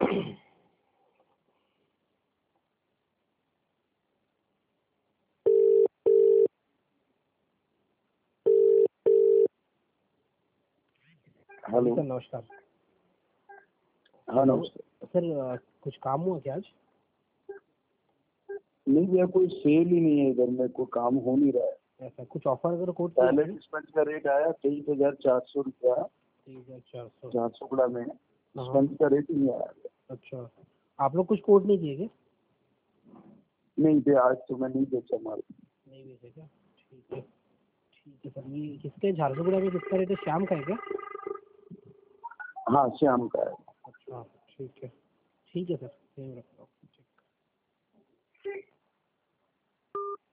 Hello sir नमस्कार। हाँ नमस्कार सर कुछ काम हुआ क्या आज? नहीं भैया, कोई सेल ही नहीं है इधर में, कोई काम हो नहीं रहा है। ऐसा कुछ ऑफर अगर कोड पहले डिस्पेंस का रेट आया 23,400 रुपया 23,400। झारसुगुड़ा में, डिस्पेंस का रेट ही नहीं आया। अच्छा, आप लोग कुछ कोड नहीं किए क्या? नहीं भैया, आज तो मैं नहीं बेचा माल। नहीं बेचे क्या? ठीक है सर। ये किसके झारसुगुड़ा में किसका रेट है? शाम का है क्या? हाँ, शाम का है। अच्छा ठीक है सर।